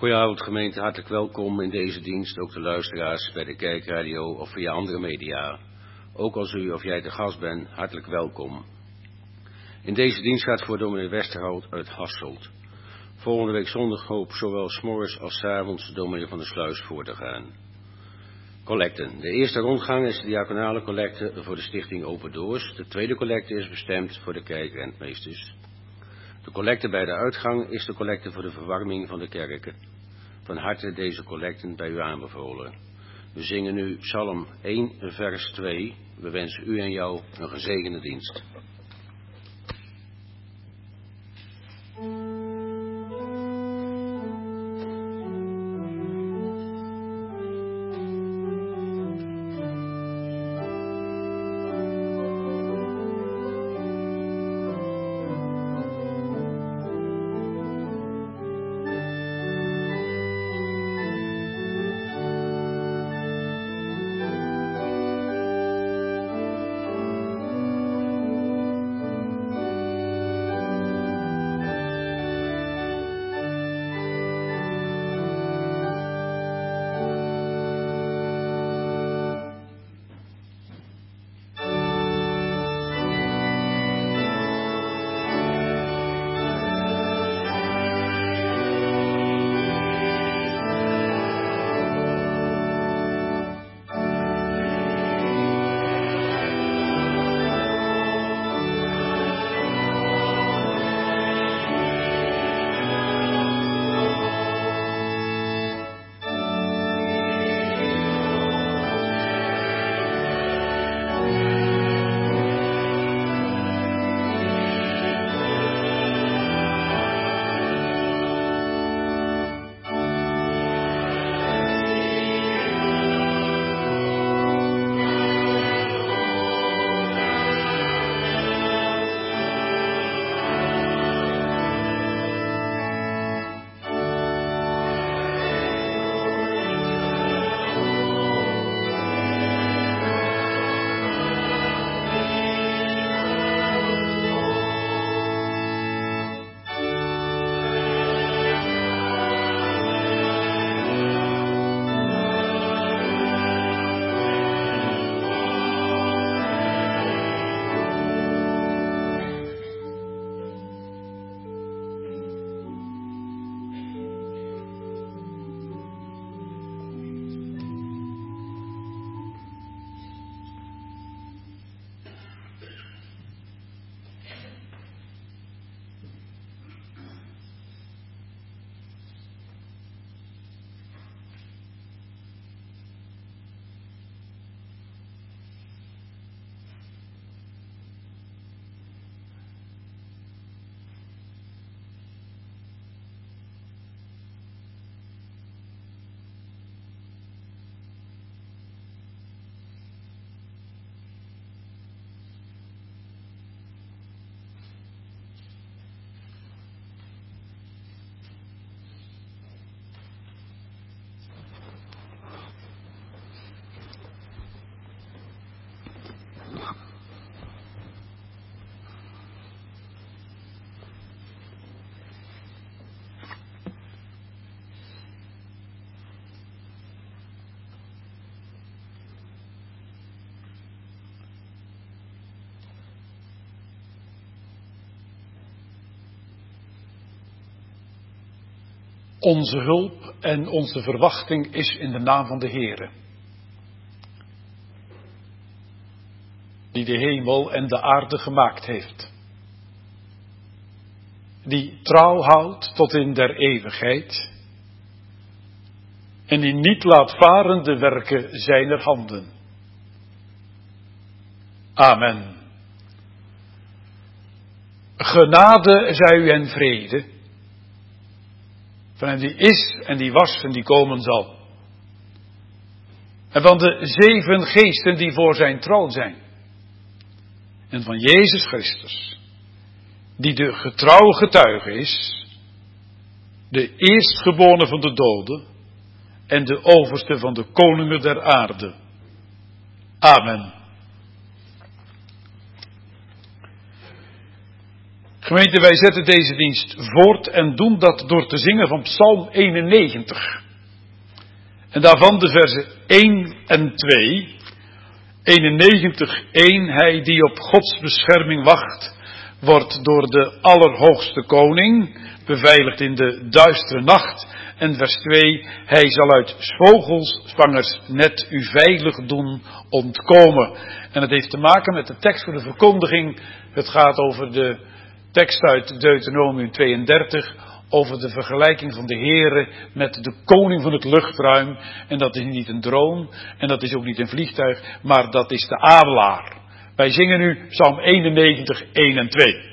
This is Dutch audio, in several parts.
Goedenavond gemeente, hartelijk welkom in deze dienst, ook de luisteraars bij de kerkradio of via andere media. Ook als u of jij de gast bent, hartelijk welkom. In deze dienst gaat voor dominee Westerhout uit Hasselt. Volgende week zondag hoop zowel 's morgens als 's avonds de dominee van de Sluis voor te gaan. Collecten. De eerste rondgang is de diaconale collecte voor de stichting Open Doors. De tweede collecte is bestemd voor de kerkrentmeesters. De collecte bij de uitgang is de collecte voor de verwarming van de kerken. Van harte deze collecten bij u aanbevolen. We zingen nu Psalm 1 vers 2. We wensen u en jou een gezegende dienst. Onze hulp en onze verwachting is in de naam van de Heere, die de hemel en de aarde gemaakt heeft, die trouw houdt tot in der eeuwigheid en die niet laat varen de werken zijner handen. Amen. Genade zij u en vrede van hem die is en die was en die komen zal. En van de 7 geesten die voor zijn troon zijn. En van Jezus Christus, die de getrouw getuige is, de eerstgeborene van de doden en de overste van de koningen der aarde. Amen. Gemeente, wij zetten deze dienst voort en doen dat door te zingen van Psalm 91. En daarvan de versen 1 en 2. 91, 1. Hij die op Gods bescherming wacht, wordt door de Allerhoogste Koning beveiligd in de duistere nacht. En vers 2. Hij zal uit vogelvangers net u veilig doen ontkomen. En het heeft te maken met de tekst voor de verkondiging. Het gaat over de tekst uit Deuteronomium 32. Over de vergelijking van de Heere met de koning van het luchtruim. En dat is niet een drone. En dat is ook niet een vliegtuig. Maar dat is de adelaar. Wij zingen nu Psalm 91, 1 en 2.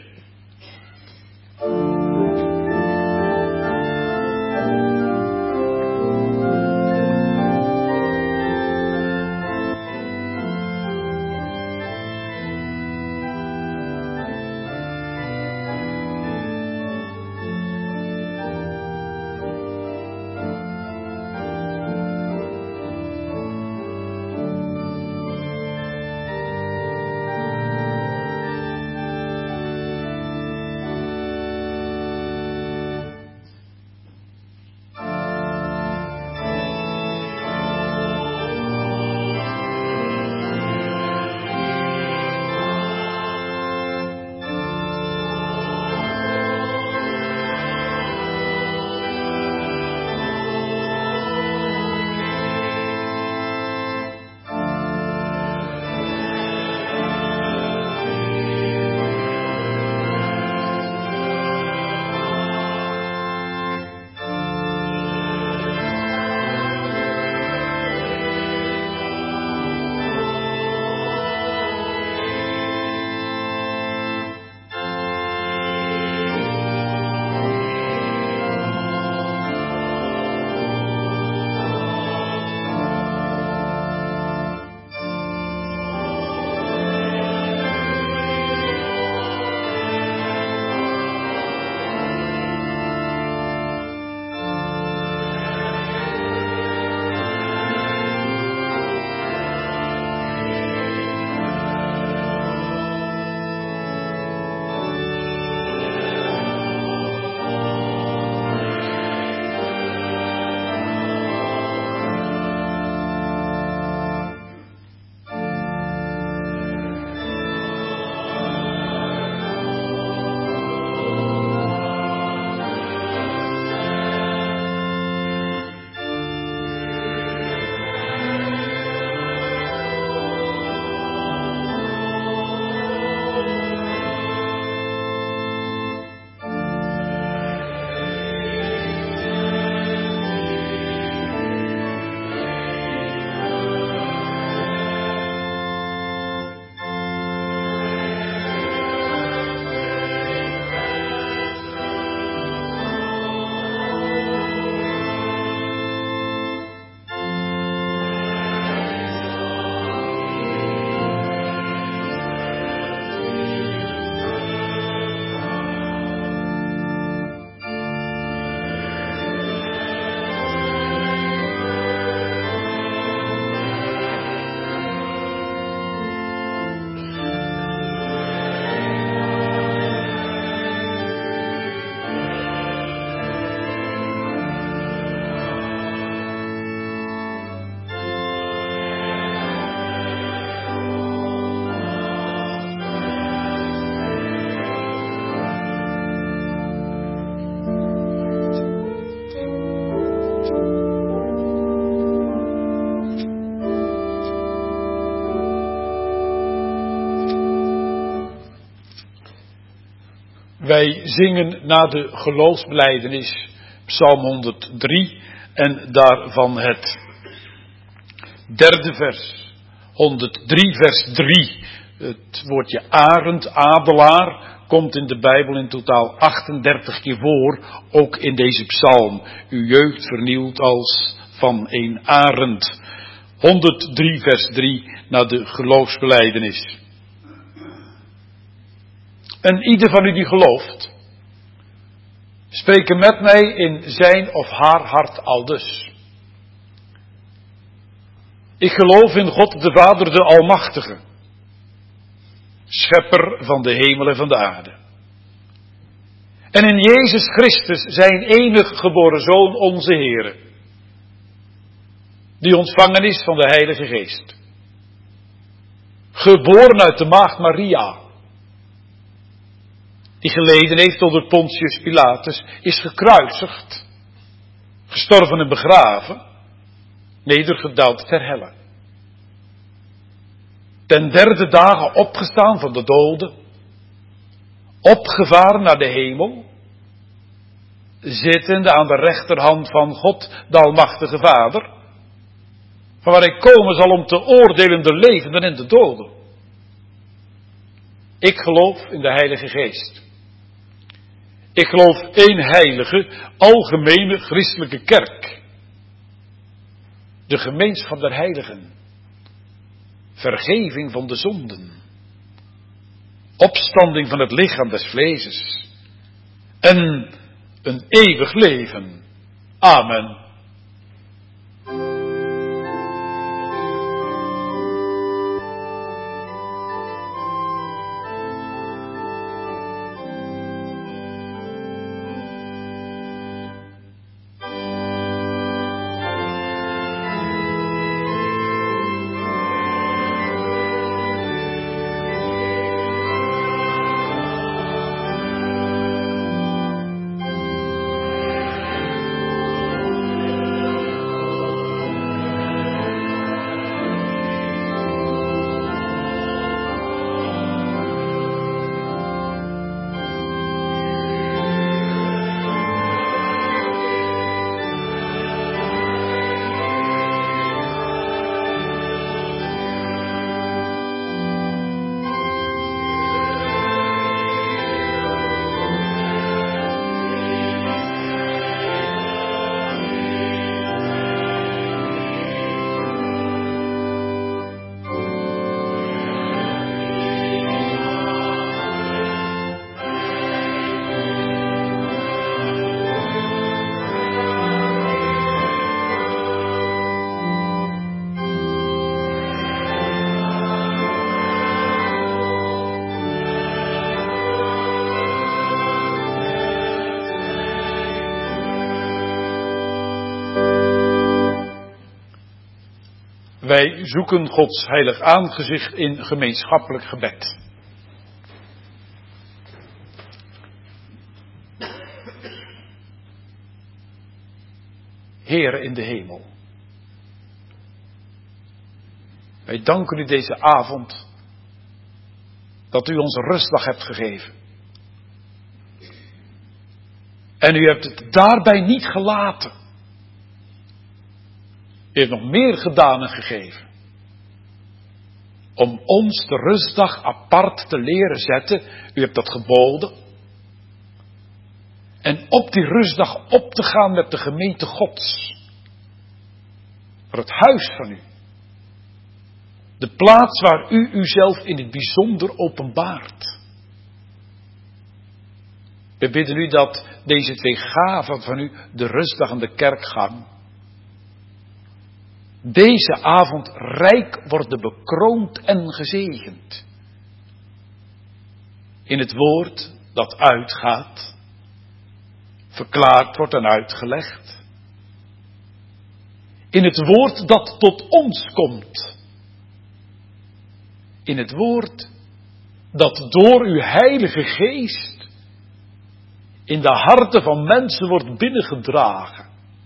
Wij zingen na de geloofsbelijdenis Psalm 103 en daarvan het derde vers. 103 vers 3. Het woordje arend, adelaar, komt in de Bijbel in totaal 38 keer voor, ook in deze psalm. Uw jeugd vernieuwd als van een arend. 103 vers 3 na de geloofsbelijdenis. En ieder van u die gelooft, spreken met mij in zijn of haar hart aldus. Ik geloof in God de Vader, de Almachtige, schepper van de hemel en van de aarde. En in Jezus Christus, zijn enige geboren Zoon, onze Heere, die ontvangen is van de Heilige Geest. Geboren uit de maagd Maria, die geleden heeft onder Pontius Pilatus, is gekruisigd, gestorven en begraven, nedergedaald ter helle. Ten derde dagen opgestaan van de doden, opgevaren naar de hemel, zittende aan de rechterhand van God, de Almachtige Vader, van waar hij komen zal om te oordelen de levenden en de doden. Ik geloof in de Heilige Geest. Ik geloof één heilige, algemene christelijke kerk. De gemeenschap der heiligen. Vergeving van de zonden. Opstanding van het lichaam des vleeses. En een eeuwig leven. Amen. Wij zoeken Gods heilig aangezicht in gemeenschappelijk gebed. Heere in de hemel, wij danken u deze avond dat u ons rustdag hebt gegeven. En u hebt het daarbij niet gelaten. U heeft nog meer gedaan en gegeven. Om ons de rustdag apart te leren zetten. U hebt dat geboden. En op die rustdag op te gaan met de gemeente Gods. Voor het huis van u. De plaats waar u uzelf in het bijzonder openbaart. We bidden u dat deze twee gaven van u, de rustdag en de kerkgang, deze avond rijk worden bekroond en gezegend. In het woord dat uitgaat, verklaard wordt en uitgelegd. In het woord dat tot ons komt. In het woord dat door uw Heilige Geest in de harten van mensen wordt binnengedragen.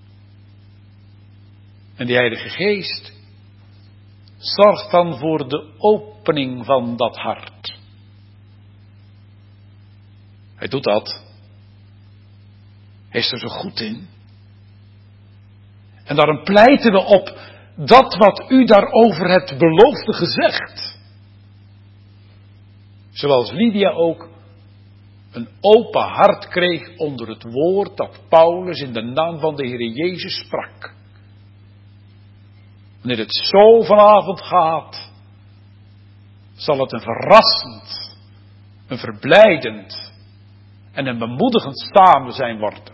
En die Heilige Geest zorgt dan voor de opening van dat hart. Hij doet dat. Hij is er zo goed in. En daarom pleiten we op dat wat u daarover hebt beloofde gezegd. Zoals Lydia ook een open hart kreeg onder het woord dat Paulus in de naam van de Heer Jezus sprak. Wanneer het zo vanavond gaat, zal het een verrassend, een verblijdend en een bemoedigend samen zijn worden.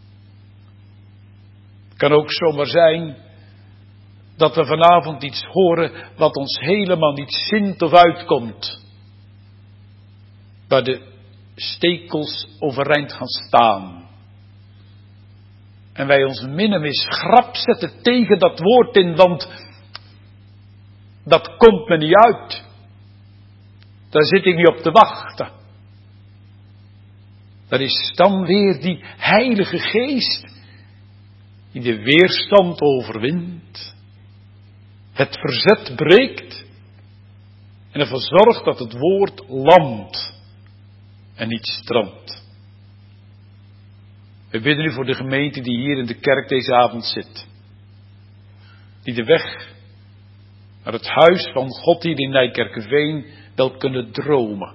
Het kan ook zomaar zijn dat we vanavond iets horen wat ons helemaal niet zint of uitkomt. Maar de stekels overeind gaan staan. En wij ons minnemis schrap zetten tegen dat woord in, want dat komt me niet uit. Daar zit ik niet op te wachten. Dat is dan weer die Heilige Geest die de weerstand overwint, het verzet breekt en ervoor zorgt dat het woord landt en niet strandt. We bidden nu voor de gemeente die hier in de kerk deze avond zit. Die de weg naar het huis van God hier in Nijkerkerveen wel kunnen dromen.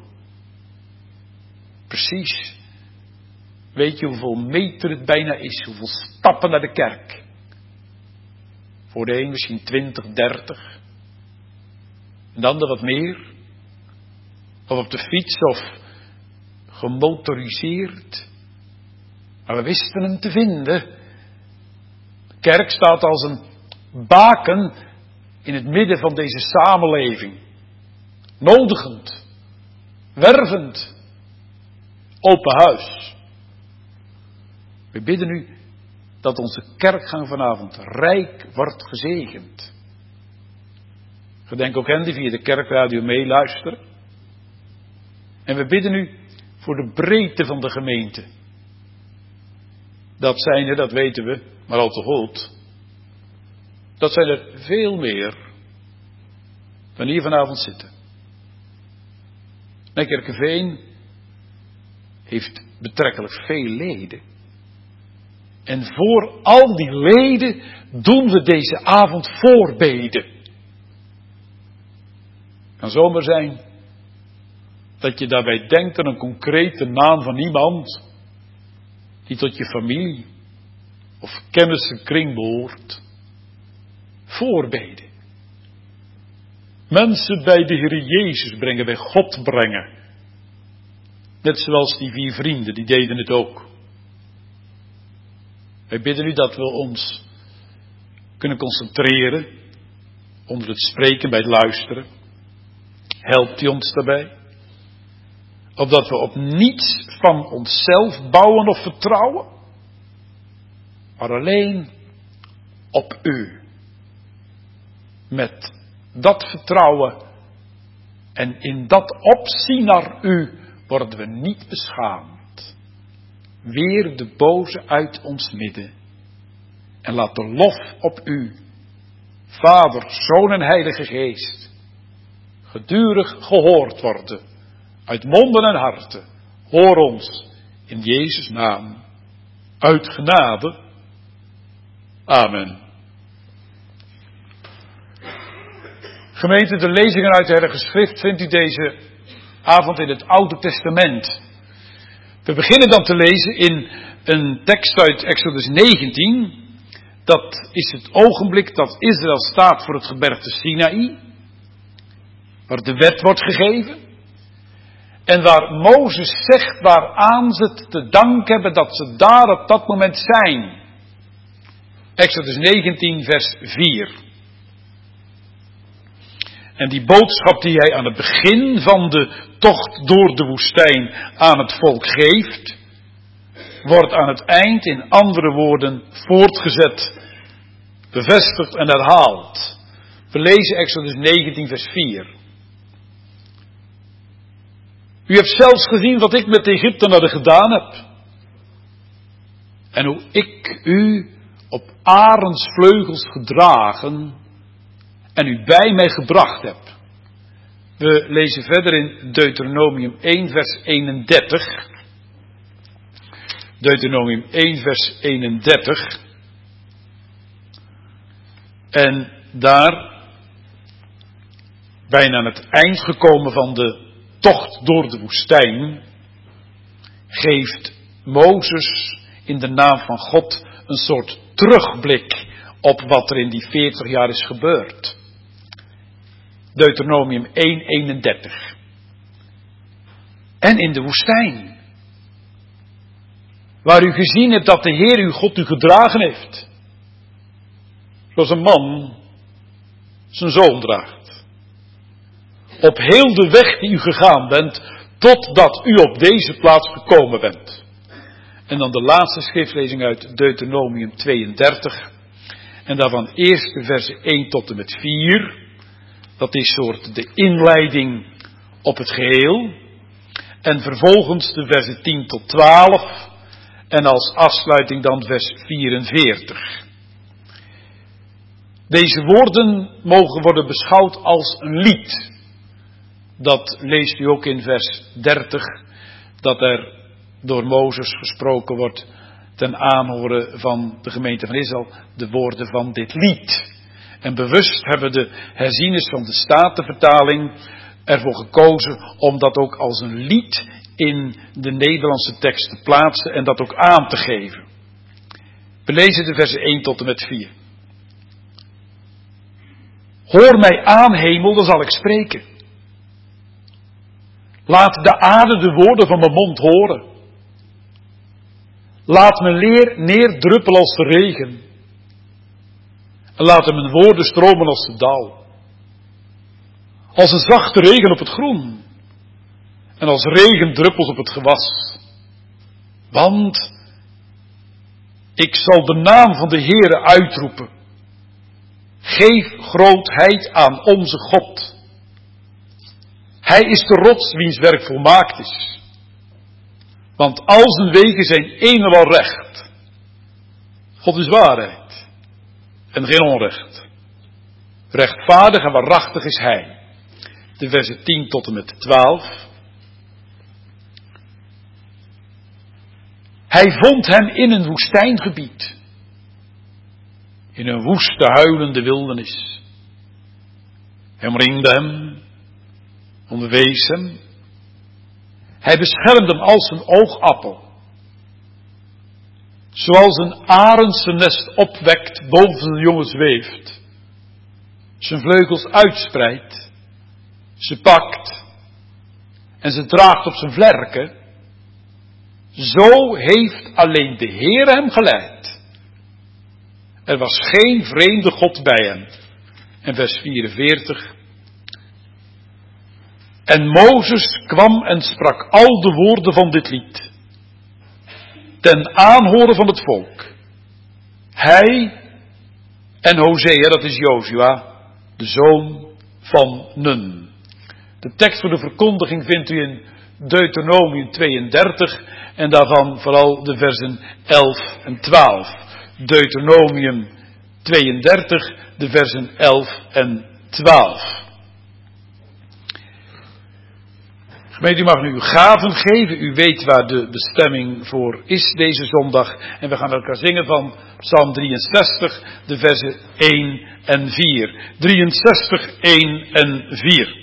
Precies. Weet je hoeveel meter het bijna is? Hoeveel stappen naar de kerk? Voor de een misschien 20, 30. En de ander wat meer. Of op de fiets of gemotoriseerd. Maar we wisten hem te vinden. De kerk staat als een baken in het midden van deze samenleving. Nodigend. Wervend. Open huis. We bidden u dat onze kerkgang vanavond rijk wordt gezegend. Gedenk ook hen die via de kerkradio meeluisteren. En we bidden u voor de breedte van de gemeente. Dat zijn er, dat weten we, maar al te goed. Dat zijn er veel meer dan hier vanavond zitten. Nijkerkerveen heeft betrekkelijk veel leden. En voor al die leden doen we deze avond voorbeden. Het kan zomaar zijn dat je daarbij denkt aan een concrete naam van iemand die tot je familie of kennissenkring behoort. Voorbeden. Mensen bij de Heer Jezus brengen, bij God brengen. Net zoals die 4 vrienden, die deden het ook. Wij bidden u dat we ons kunnen concentreren onder het spreken, bij het luisteren. Helpt u ons daarbij? Opdat we op niets van onszelf bouwen of vertrouwen, maar alleen op u. Met dat vertrouwen en in dat opzien naar u worden we niet beschaamd. Weer de boze uit ons midden. En laat de lof op u, Vader, Zoon en Heilige Geest, gedurig gehoord worden. Uit monden en harten. Hoor ons in Jezus' naam. Uit genade. Amen. Gemeente, de lezingen uit de Heilige Schrift vindt u deze avond in het Oude Testament. We beginnen dan te lezen in een tekst uit Exodus 19. Dat is het ogenblik dat Israël staat voor het gebergte Sinaï. Waar de wet wordt gegeven. En waar Mozes zegt waaraan ze het te danken hebben dat ze daar op dat moment zijn. Exodus 19 vers 4. En die boodschap die hij aan het begin van de tocht door de woestijn aan het volk geeft, wordt aan het eind in andere woorden voortgezet, bevestigd en herhaald. We lezen Exodus 19 vers 4. U hebt zelfs gezien wat ik met de Egyptenaren gedaan heb. En hoe ik u op arendsvleugels gedragen en u bij mij gebracht heb. We lezen verder in Deuteronomium 1 vers 31. Deuteronomium 1 vers 31. En daar, bijna aan het eind gekomen van de tocht door de woestijn, geeft Mozes in de naam van God een soort terugblik op wat er in die 40 jaar is gebeurd. Deuteronomium 1:31. En in de woestijn, waar u gezien hebt dat de Heer uw God u gedragen heeft, zoals een man zijn zoon draagt. Op heel de weg die u gegaan bent, totdat u op deze plaats gekomen bent. En dan de laatste schriftlezing uit Deuteronomium 32. En daarvan eerst de versen 1 tot en met 4. Dat is soort de inleiding op het geheel. En vervolgens de versen 10 tot 12. En als afsluiting dan vers 44. Deze woorden mogen worden beschouwd als een lied. Dat leest u ook in vers 30. Dat er door Mozes gesproken wordt ten aanhoren van de gemeente van Israël. De woorden van dit lied. En bewust hebben de herzieners van de Statenvertaling ervoor gekozen om dat ook als een lied in de Nederlandse tekst te plaatsen en dat ook aan te geven. We lezen de versen 1 tot en met 4. Hoor mij aan, hemel, dan zal ik spreken. Laat de aarde de woorden van mijn mond horen. Laat mijn leer neerdruppelen als de regen. En laten mijn woorden stromen als de dauw. Als een zachte regen op het groen. En als regendruppels op het gewas. Want ik zal de naam van de Heere uitroepen. Geef grootheid aan onze God. Hij is de rots wiens werk volmaakt is. Want al zijn wegen zijn een en al recht. God is waarheid. En geen onrecht. Rechtvaardig en waarachtig is hij. De versen 10 tot en met 12. Hij vond hem in een woestijngebied. In een woeste huilende wildernis. Hij omringde hem. Onderwees hem. Hij beschermde hem als een oogappel. Zoals een arend zijn nest opwekt boven zijn jongen zweeft. Zijn vleugels uitspreidt. Ze pakt. En ze draagt op zijn vlerken. Zo heeft alleen de Heer hem geleid. Er was geen vreemde God bij hem. En vers 44. En Mozes kwam en sprak al de woorden van dit lied. Ten aanhoren van het volk. Hij en Hosea, dat is Jozua, de zoon van Nun. De tekst voor de verkondiging vindt u in Deuteronomium 32 en daarvan vooral de versen 11 en 12. Deuteronomium 32, de versen 11 en 12. Gemeente, u mag nu uw gaven geven. U weet waar de bestemming voor is deze zondag. En we gaan met elkaar zingen van Psalm 63, de versen 1 en 4. 63, 1 en 4.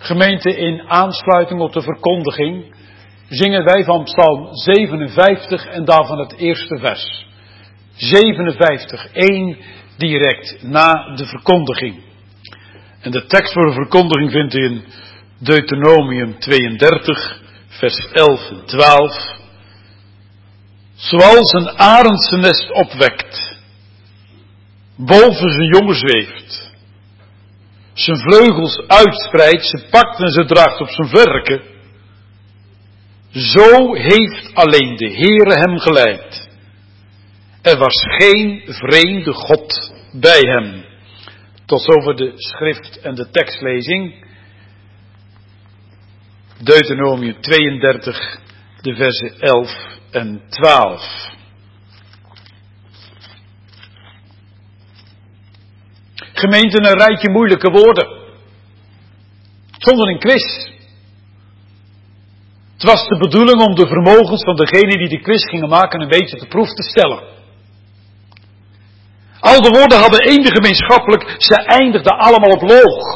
Gemeente, in aansluiting op de verkondiging zingen wij van Psalm 57 en daarvan het eerste vers. 57, 1, direct na de verkondiging. En de tekst voor de verkondiging vindt u in Deuteronomium 32, vers 11 en 12. Zoals een arend zijn nest opwekt, boven zijn jongen zweeft, zijn vleugels uitspreidt, ze pakt en ze draagt op zijn werken, zo heeft alleen de Heere hem geleid. Er was geen vreemde God bij hem. Tot zover de schrift en de tekstlezing. Deuteronomium 32, de versen 11 en 12. Gemeente, een rijtje moeilijke woorden. Zonder een quiz. Het was de bedoeling om de vermogens van degenen die de quiz gingen maken een beetje te proef te stellen. Al de woorden hadden één gemeenschappelijk, ze eindigden allemaal op loog.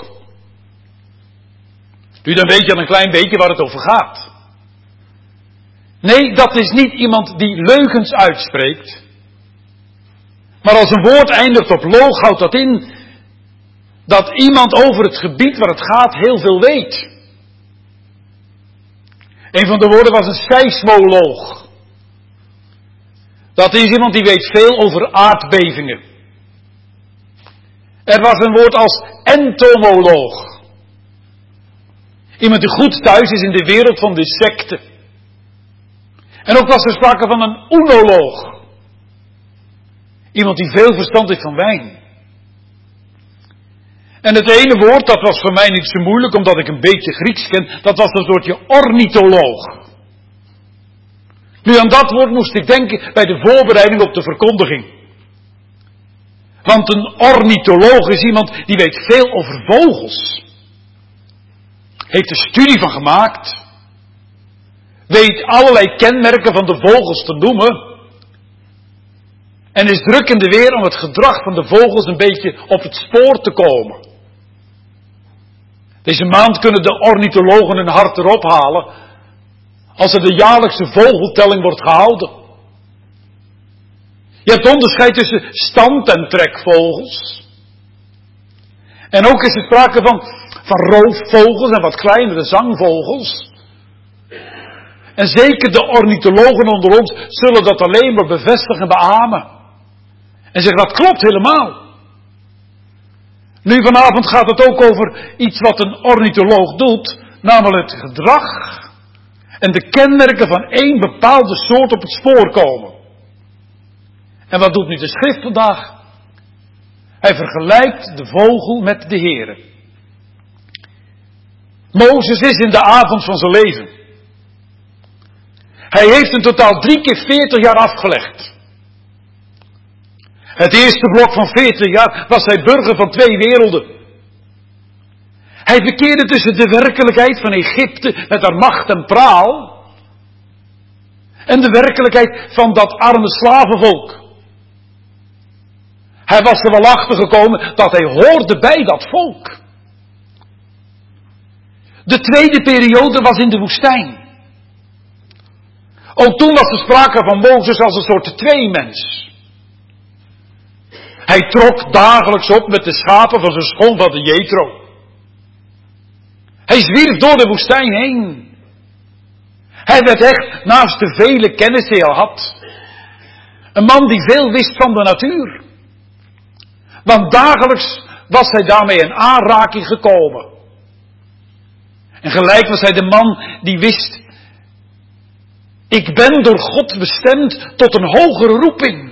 Nu dan weet je al een klein beetje waar het over gaat. Nee, dat is niet iemand die leugens uitspreekt. Maar als een woord eindigt op loog, houdt dat in dat iemand over het gebied waar het gaat heel veel weet. Een van de woorden was een seismoloog. Dat is iemand die weet veel over aardbevingen. Er was een woord als entomoloog. Iemand die goed thuis is in de wereld van de insecten. En ook was er sprake van een oenoloog. Iemand die veel verstand heeft van wijn. En het ene woord, dat was voor mij niet zo moeilijk, omdat ik een beetje Grieks ken, dat was het woordje ornitholoog. Nu aan dat woord moest ik denken bij de voorbereiding op de verkondiging. Want een ornitholoog is iemand die weet veel over vogels. Heeft er studie van gemaakt. Weet allerlei kenmerken van de vogels te noemen. En is druk in de weer om het gedrag van de vogels een beetje op het spoor te komen. Deze maand kunnen de ornithologen hun hart erop halen als er de jaarlijkse vogeltelling wordt gehouden. Je hebt onderscheid tussen stand- en trekvogels. En ook is er sprake van roofvogels en wat kleinere zangvogels. En zeker de ornithologen onder ons zullen dat alleen maar bevestigen en beamen. En zeggen dat klopt helemaal. Nu vanavond gaat het ook over iets wat een ornitholoog doet, namelijk het gedrag en de kenmerken van één bepaalde soort op het spoor komen. En wat doet nu de schrift vandaag? Hij vergelijkt de vogel met de Heere. Mozes is in de avond van zijn leven. Hij heeft in totaal 3 keer 40 jaar afgelegd. Het eerste blok van 40 jaar was hij burger van 2 werelden. Hij verkeerde tussen de werkelijkheid van Egypte met haar macht en praal en de werkelijkheid van dat arme slavenvolk. Hij was er wel achter gekomen dat hij hoorde bij dat volk. De tweede periode was in de woestijn. Ook toen was er sprake van Mozes als een soort tweemens. Hij trok dagelijks op met de schapen van zijn schoonvader Jethro. Hij zwierf door de woestijn heen. Hij werd echt, naast de vele kennis die hij had, een man die veel wist van de natuur. Want dagelijks was hij daarmee in aanraking gekomen. En gelijk was hij de man die wist, ik ben door God bestemd tot een hogere roeping.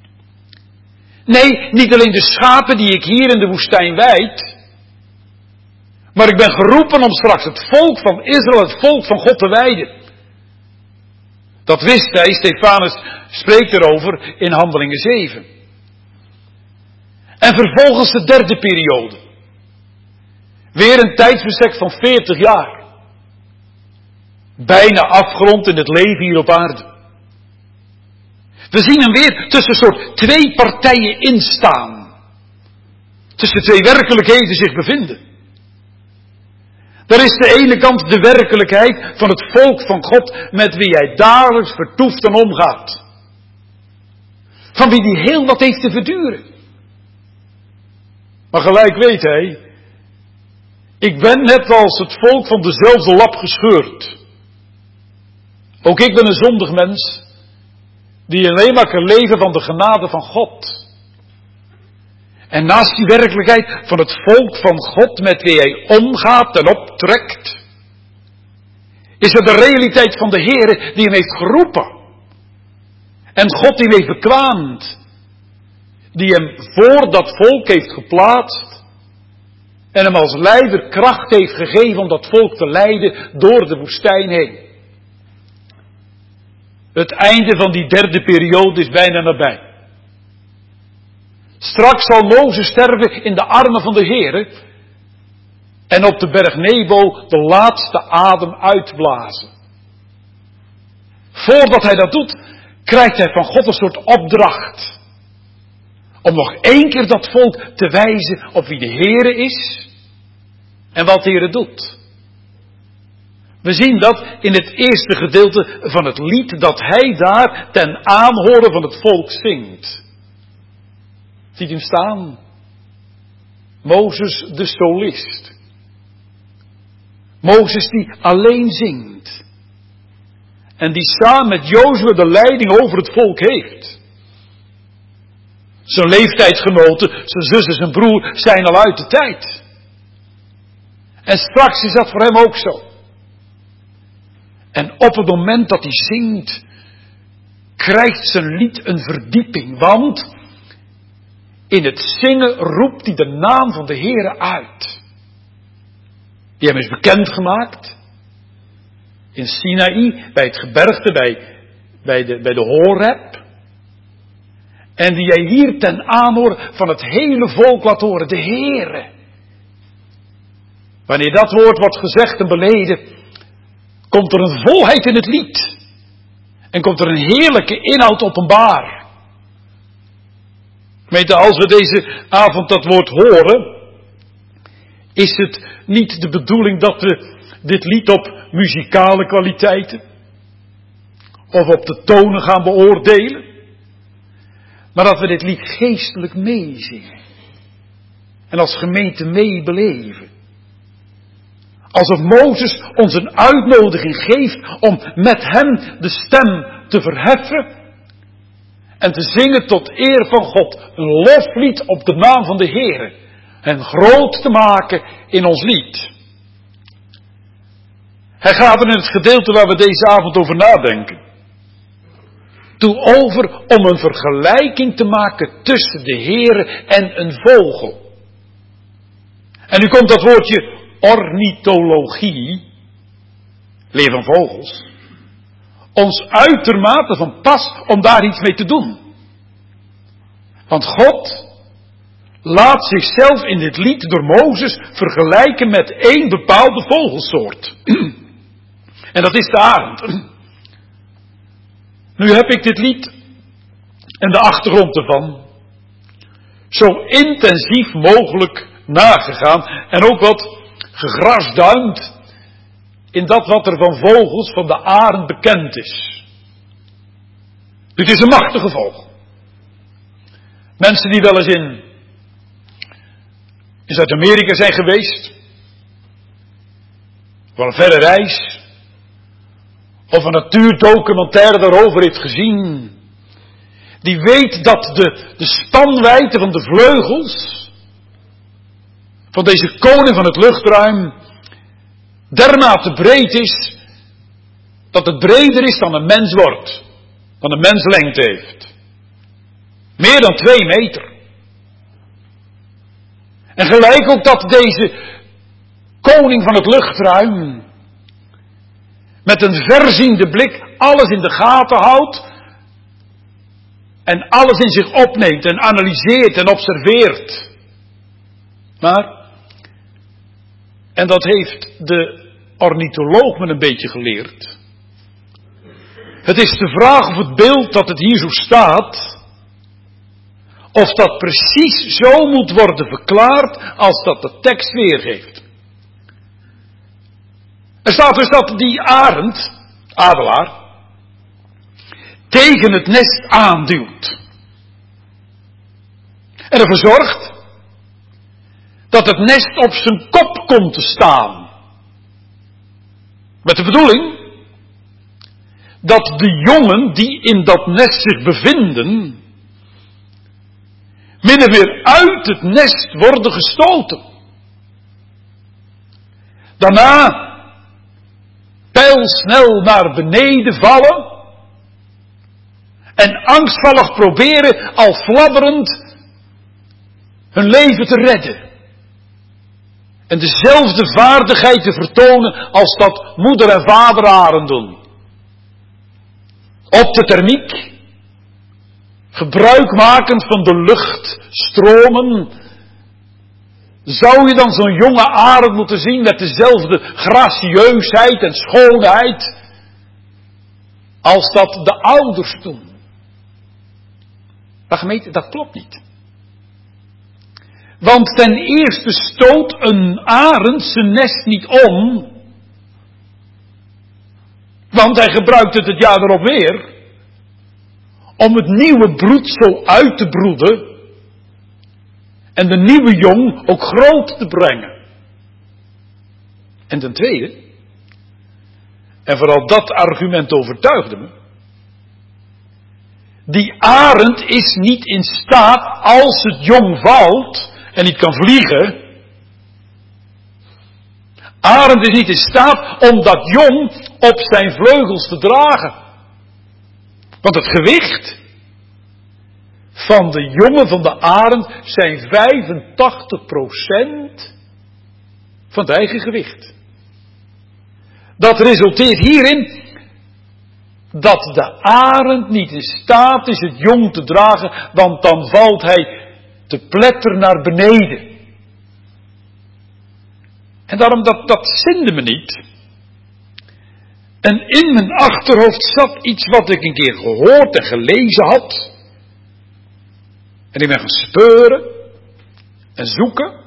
Nee, niet alleen de schapen die ik hier in de woestijn weid, maar ik ben geroepen om straks het volk van Israël, het volk van God te wijden. Dat wist hij, Stefanus spreekt erover in Handelingen 7. En vervolgens de derde periode. Weer een tijdsbestek van 40 jaar. Bijna afgerond in het leven hier op aarde. We zien hem weer tussen soort 2 partijen instaan. Tussen 2 werkelijkheden zich bevinden. Er is de ene kant de werkelijkheid van het volk van God met wie hij dagelijks vertoeft en omgaat. Van wie die heel wat heeft te verduren. Maar gelijk weet hij, ik ben net als het volk van dezelfde lap gescheurd. Ook ik ben een zondig mens, die alleen maar kan leven van de genade van God. En naast die werkelijkheid van het volk van God met wie hij omgaat en optrekt, is er de realiteit van de Heere die hem heeft geroepen. En God die hem heeft bekwaamd, die hem voor dat volk heeft geplaatst en hem als leider kracht heeft gegeven om dat volk te leiden door de woestijn heen. Het einde van die derde periode is bijna nabij. Straks zal Mozes sterven in de armen van de Heere en op de berg Nebo de laatste adem uitblazen. Voordat hij dat doet, krijgt hij van God een soort opdracht. Om nog één keer dat volk te wijzen op wie de Heere is en wat de Heere doet. We zien dat in het eerste gedeelte van het lied dat hij daar ten aanhoren van het volk zingt. Ziet u hem staan? Mozes de solist. Mozes die alleen zingt. En die samen met Jozua de leiding over het volk heeft. Zijn leeftijdsgenoten, zijn zus en zijn broer zijn al uit de tijd. En straks is dat voor hem ook zo. En op het moment dat hij zingt, krijgt zijn lied een verdieping. Want in het zingen roept hij de naam van de Heere uit. Die hem is bekendgemaakt. In Sinaï, bij het gebergte, bij de Horeb. En die hij hier ten aanhoor van het hele volk laat horen. De Heere. Wanneer dat woord wordt gezegd en beleden, komt er een volheid in het lied. En komt er een heerlijke inhoud openbaar. Gemeente, als we deze avond dat woord horen, is het niet de bedoeling dat we dit lied op muzikale kwaliteiten of op de tonen gaan beoordelen, maar dat we dit lied geestelijk meezingen en als gemeente meebeleven. Alsof Mozes ons een uitnodiging geeft om met hem de stem te verheffen en te zingen tot eer van God. Een loflied op de naam van de Heere. En groot te maken in ons lied. Hij gaat er in het gedeelte waar we deze avond over nadenken toe over om een vergelijking te maken tussen de Heere en een vogel. En nu komt dat woordje ornithologie, leer van vogels, ons uitermate van pas om daar iets mee te doen. Want God laat zichzelf in dit lied door Mozes vergelijken met één bepaalde vogelsoort. En dat is de arend. Nu heb ik dit lied en de achtergrond ervan zo intensief mogelijk nagegaan en ook wat gegrasduimd in dat wat er van vogels van de arend bekend is. Dit is een machtige vogel. Mensen die wel eens in Zuid-Amerika zijn geweest, wel een verre reis, of een natuurdocumentaire daarover heeft gezien, die weet dat de spanwijdte van de vleugels van deze koning van het luchtruim dermate breed is, dat het breder is dan een mens wordt, dan een mens lengte heeft. Meer dan 2 meter. En gelijk ook dat deze koning van het luchtruim met een verziende blik alles in de gaten houdt en alles in zich opneemt en analyseert en observeert. Maar, en dat heeft de ornitholoog me een beetje geleerd, het is de vraag of het beeld dat het hier zo staat, of dat precies zo moet worden verklaard als dat de tekst weergeeft. Er staat dus dat die arend, adelaar, tegen het nest aanduwt. En ervoor zorgt dat het nest op zijn kop komt te staan. Met de bedoeling dat de jongen die in dat nest zich bevinden, min of meer uit het nest worden gestoten. Daarna pijlsnel naar beneden vallen en angstvallig proberen al fladderend hun leven te redden. En dezelfde vaardigheid te vertonen als dat moeder en vaderaren doen. Op de thermiek, gebruik makend van de luchtstromen, zou je dan zo'n jonge arend moeten zien met dezelfde gracieusheid en schoonheid als dat de ouders doen. Maar gemeente, dat klopt niet. Want ten eerste stoot een arend zijn nest niet om. Want hij gebruikt het jaar erop weer om het nieuwe broedsel uit te broeden en de nieuwe jong ook groot te brengen. En ten tweede, en vooral dat argument overtuigde me, die arend is niet in staat, als het jong valt en niet kan vliegen, arend is niet in staat om dat jong op zijn vleugels te dragen. Want het gewicht van de jongen van de arend zijn 85% van het eigen gewicht. Dat resulteert hierin dat de arend niet in staat is het jong te dragen, want dan valt hij te pletter naar beneden. En daarom, dat zinde me niet. En in mijn achterhoofd zat iets wat ik een keer gehoord en gelezen had. En ik ben gaan speuren en zoeken.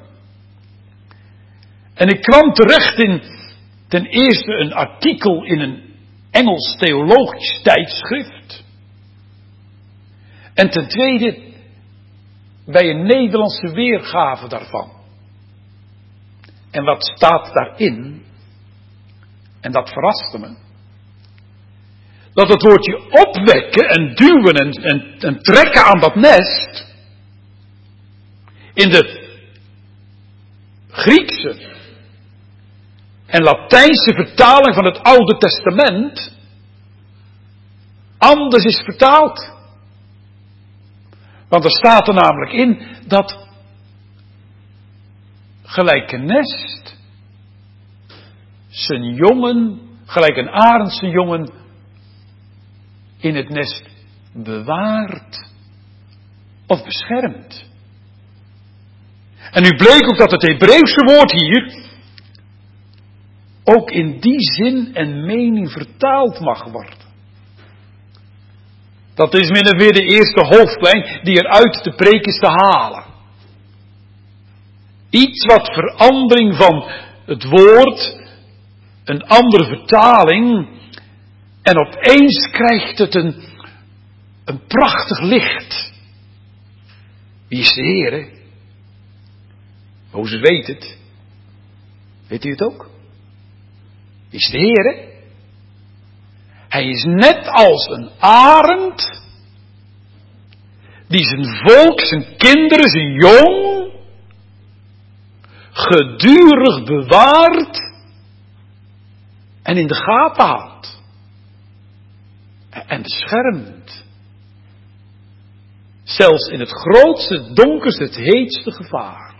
En ik kwam terecht in ten eerste een artikel in een Engels theologisch tijdschrift. En ten tweede bij een Nederlandse weergave daarvan. En wat staat daarin? En dat verraste me. Dat het woordje opwekken en duwen en trekken aan dat nest in de Griekse en Latijnse vertaling van het Oude Testament anders is vertaald. Want er staat er namelijk in dat gelijk een nest zijn jongen, gelijk een arend zijn jongen in het nest bewaart of beschermt. En nu bleek ook dat het Hebreeuwse woord hier ook in die zin en mening vertaald mag worden. Dat is min of meer de eerste hoofdlijn die eruit de preek is te halen. Iets wat verandering van het woord, een andere vertaling, en opeens krijgt het een prachtig licht. Wie is de Heer? Mozes weet het. Weet u het ook? Wie is de Heer? Hij is net als een arend die zijn volk, zijn kinderen, zijn jong gedurig bewaart en in de gaten houdt. En beschermt. Zelfs in het grootste, het donkerste, het heetste gevaar.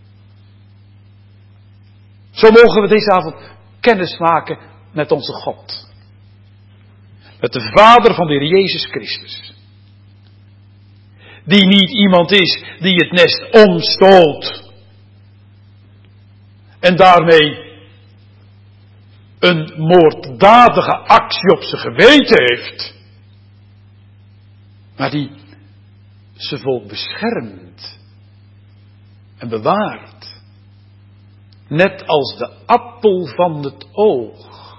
Zo mogen we deze avond kennis maken met onze God. Met de Vader van de Heer Jezus Christus. Die niet iemand is die het nest omstoot. En daarmee een moorddadige actie op zijn geweten heeft. Maar die zijn volk beschermt en bewaart. Net als de appel van het oog.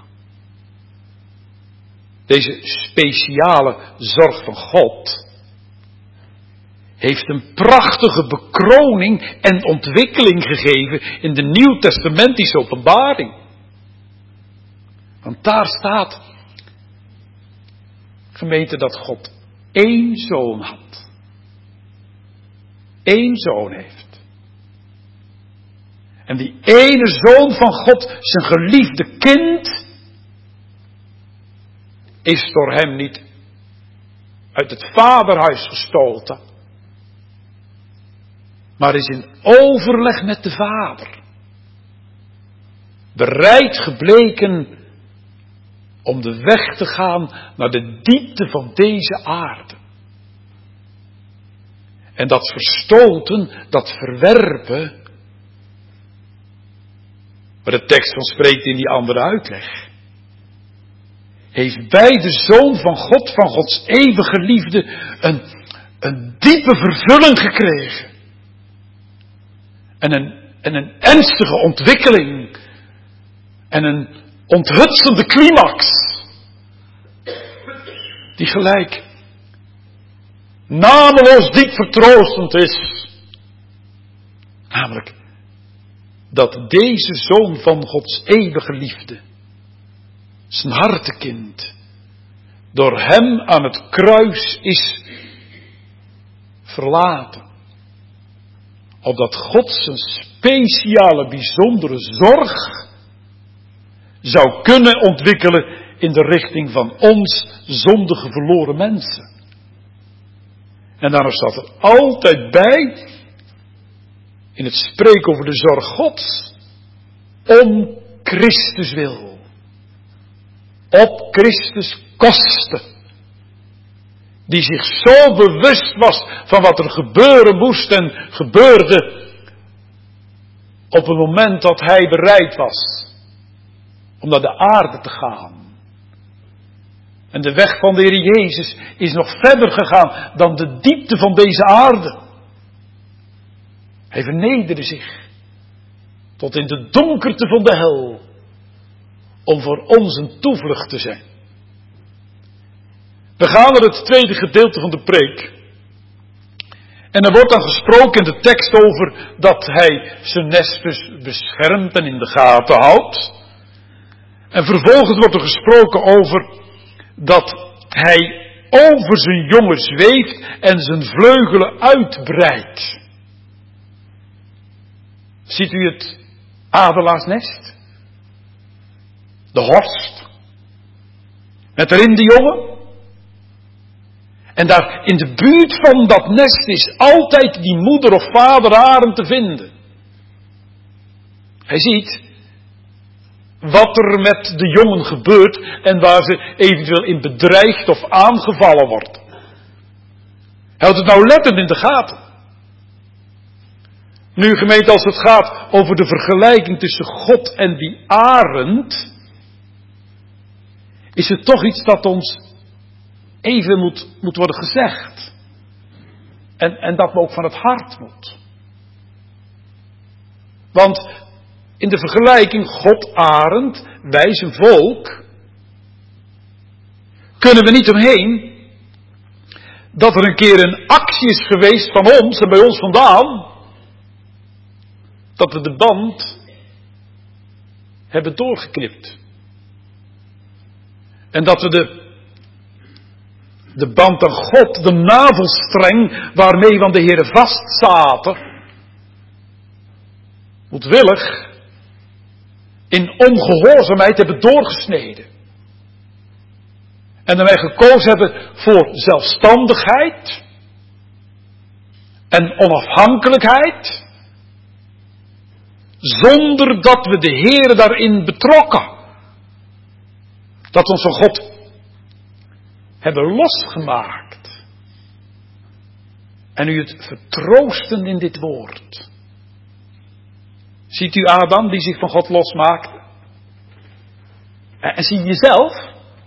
Deze speciale zorg van God heeft een prachtige bekroning en ontwikkeling gegeven in de Nieuwtestamentische openbaring. Want daar staat, gemeente, dat God één zoon had. Eén zoon heeft. En die ene zoon van God, zijn geliefde kind, is door hem niet uit het vaderhuis gestoten, maar is in overleg met de Vader bereid gebleken om de weg te gaan naar de diepte van deze aarde. En dat verstoten, dat verwerpen, waar de tekst van spreekt in die andere uitleg, heeft bij de Zoon van God, van Gods eeuwige liefde, een diepe vervulling gekregen. En een ernstige ontwikkeling. En een onthutsende climax. Die gelijk nameloos diep vertroostend is. Namelijk dat deze Zoon van Gods eeuwige liefde, zijn hartekind, door hem aan het kruis is verlaten. Opdat God zijn speciale, bijzondere zorg zou kunnen ontwikkelen in de richting van ons zondige verloren mensen. En daarom staat er altijd bij, in het spreken over de zorg Gods, om Christus wil. Op Christus kosten. Die zich zo bewust was van wat er gebeuren moest en gebeurde, op het moment dat hij bereid was om naar de aarde te gaan. En de weg van de Heer Jezus is nog verder gegaan dan de diepte van deze aarde. Hij vernederde zich tot in de donkerte van de hel, om voor ons een toevlucht te zijn. We gaan naar het tweede gedeelte van de preek. En er wordt dan gesproken in de tekst over dat hij zijn nest dus beschermt en in de gaten houdt. En vervolgens wordt er gesproken over dat hij over zijn jongen zweeft en zijn vleugelen uitbreidt. Ziet u het adelaarsnest? De horst. Met erin de jongen. En daar in de buurt van dat nest is altijd die moeder of vader arend te vinden. Hij ziet wat er met de jongen gebeurt en waar ze eventueel in bedreigd of aangevallen wordt. Hij houdt het nauwlettend in de gaten. Nu gemeente, als het gaat over de vergelijking tussen God en die arend, is het toch iets dat ons even moet worden gezegd. En dat ook van het hart moet. Want in de vergelijking God-arend, wij zijn volk, kunnen we niet omheen dat er een keer een actie is geweest van ons en bij ons vandaan, dat we de band hebben doorgeknipt. En dat we de band aan God, de navelstreng waarmee we aan de Heere vastzaten, moedwillig in ongehoorzaamheid hebben doorgesneden. En wij gekozen hebben voor zelfstandigheid en onafhankelijkheid, zonder dat we de Heere daarin betrokken. Dat we ons van God hebben losgemaakt. En u het vertroosten in dit woord. Ziet u Adam die zich van God losmaakte? En zie je jezelf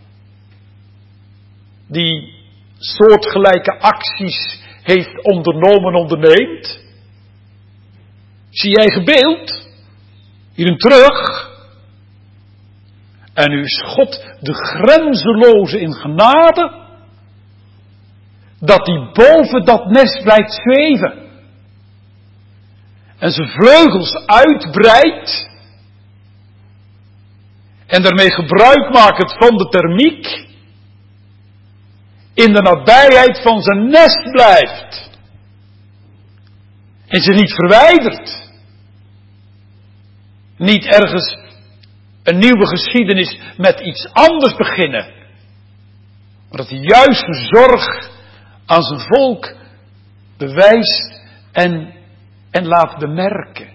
die soortgelijke acties heeft onderneemt? Zie jij gebeeld? Hierin terug? En nu is God de grenzeloze in genade, dat hij boven dat nest blijft zweven. En zijn vleugels uitbreidt. En daarmee gebruik maakt van de thermiek. In de nabijheid van zijn nest blijft. En zich niet verwijdert. Niet ergens een nieuwe geschiedenis met iets anders beginnen. Maar dat hij juist zijn zorg aan zijn volk bewijst en laat bemerken.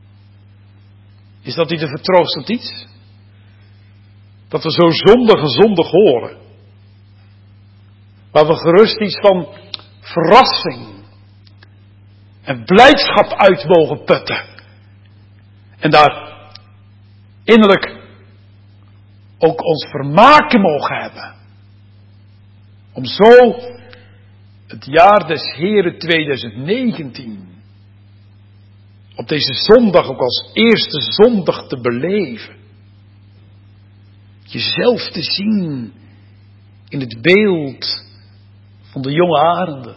Is dat niet een vertroostend iets? Dat we zo zondig horen. Waar we gerust iets van verrassing en blijdschap uit mogen putten. En daar innerlijk ook ons vermaken mogen hebben. Om zo het jaar des Heren 2019 op deze zondag ook als eerste zondag te beleven. Jezelf te zien in het beeld van de jonge arenden.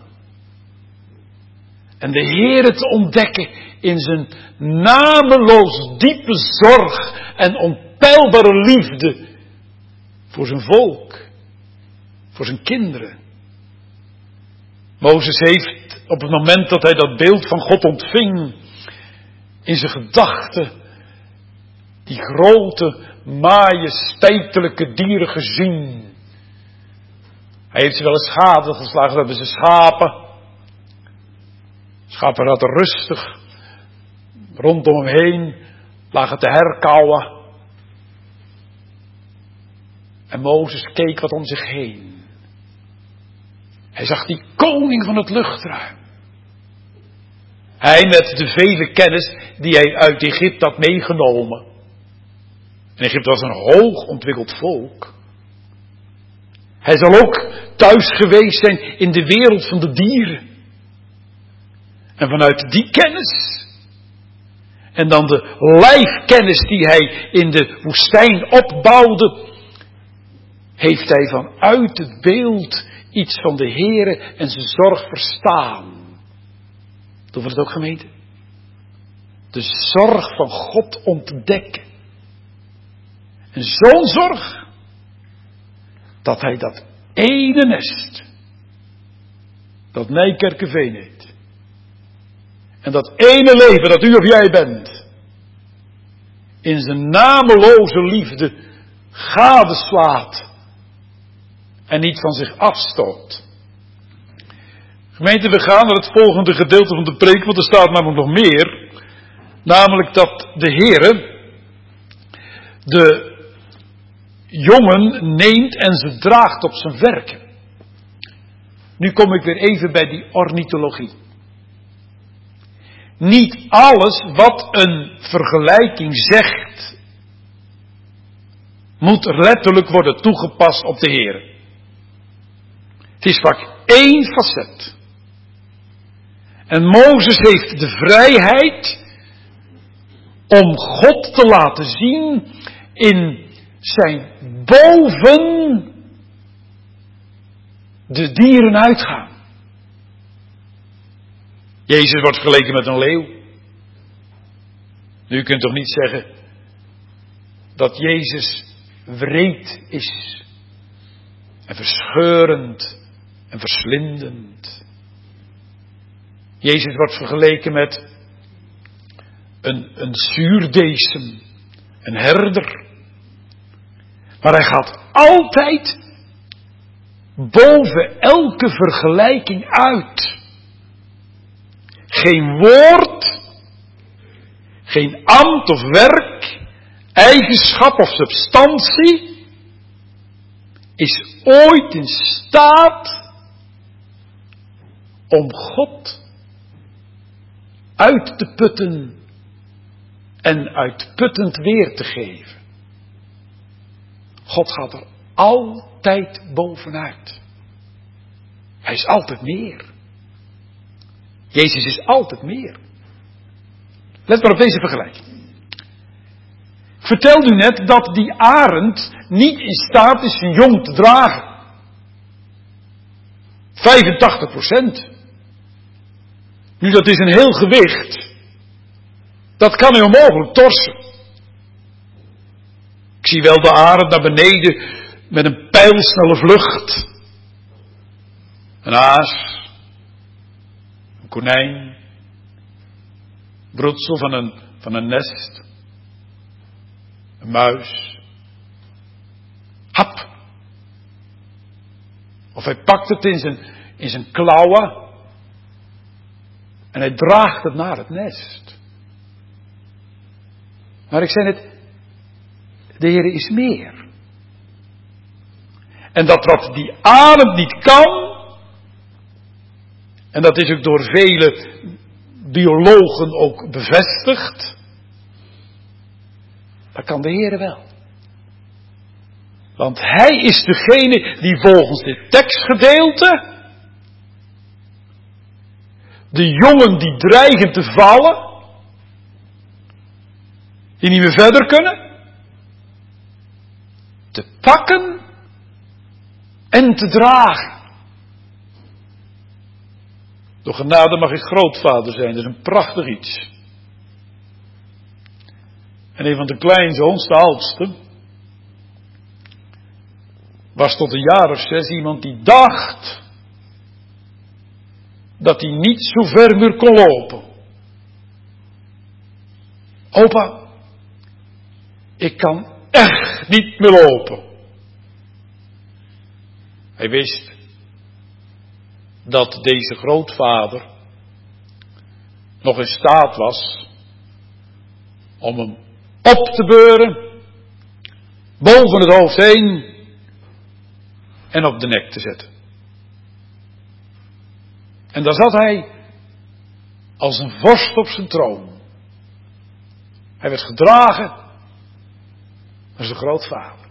En de Heere te ontdekken in zijn nameloos diepe zorg en onpeilbare liefde voor zijn volk, voor zijn kinderen. Mozes heeft op het moment dat hij dat beeld van God ontving, in zijn gedachten die grote, majesteitelijke dieren gezien. Hij heeft ze wel eens schade geslagen, dat hebben ze schapen. Schapen hadden rustig rondom hem heen, lagen te herkauwen. En Mozes keek wat om zich heen. Hij zag die koning van het luchtruim. Hij met de vele kennis die hij uit Egypte had meegenomen. En Egypte was een hoog ontwikkeld volk. Hij zal ook thuis geweest zijn in de wereld van de dieren. En vanuit die kennis, en dan de lijfkennis die hij in de woestijn opbouwde, heeft hij vanuit het beeld iets van de Heere en zijn zorg verstaan. Doen we het ook, gemeente? De zorg van God ontdekken. En zo'n zorg, dat hij dat ene nest, dat Nijkerkerveen heet, en dat ene leven dat u of jij bent, in zijn nameloze liefde gadeslaat en niet van zich afstoot. Gemeente, we gaan naar het volgende gedeelte van de preek, want er staat namelijk nog meer. Namelijk dat de Heere de jongen neemt en ze draagt op zijn werken. Nu kom ik weer even bij die ornithologie. Niet alles wat een vergelijking zegt, moet letterlijk worden toegepast op de Heere. Het is vaak één facet. En Mozes heeft de vrijheid om God te laten zien in zijn boven de dieren uitgaan. Jezus wordt vergeleken met een leeuw. Nu, u kunt toch niet zeggen dat Jezus wreed is en verscheurend en verslindend. Jezus wordt vergeleken met een zuurdesem, een herder. Maar hij gaat altijd boven elke vergelijking uit. Geen woord, geen ambt of werk, eigenschap of substantie is ooit in staat om God uit te putten en uitputtend weer te geven. God gaat er altijd bovenuit. Hij is altijd meer. Jezus is altijd meer. Let maar op deze vergelijking. Ik vertelde u net dat die arend niet in staat is zijn jong te dragen. 85%. Nu, dat is een heel gewicht. Dat kan hij onmogelijk torsen. Ik zie wel de arend naar beneden met een pijlsnelle vlucht. Een aas. Een konijn. Broedsel van een nest. Een muis. Hap. Of hij pakt het in zijn klauwen. En hij draagt het naar het nest. Maar ik zei net, de Heer is meer. En dat wat die arend niet kan, en dat is ook door vele biologen ook bevestigd, dat kan de Heer wel. Want Hij is degene die volgens dit tekstgedeelte de jongen die dreigen te vallen, die niet meer verder kunnen, te pakken en te dragen. Door genade mag ik grootvader zijn, dat is een prachtig iets. En een van de kleinzoons, de oudste, was tot een jaar of 6 iemand die dacht dat hij niet zo ver meer kon lopen. Opa, ik kan echt niet meer lopen. Hij wist dat deze grootvader nog in staat was om hem op te beuren, boven het hoofd heen en op de nek te zetten. En daar zat hij als een vorst op zijn troon. Hij werd gedragen als een grootvader.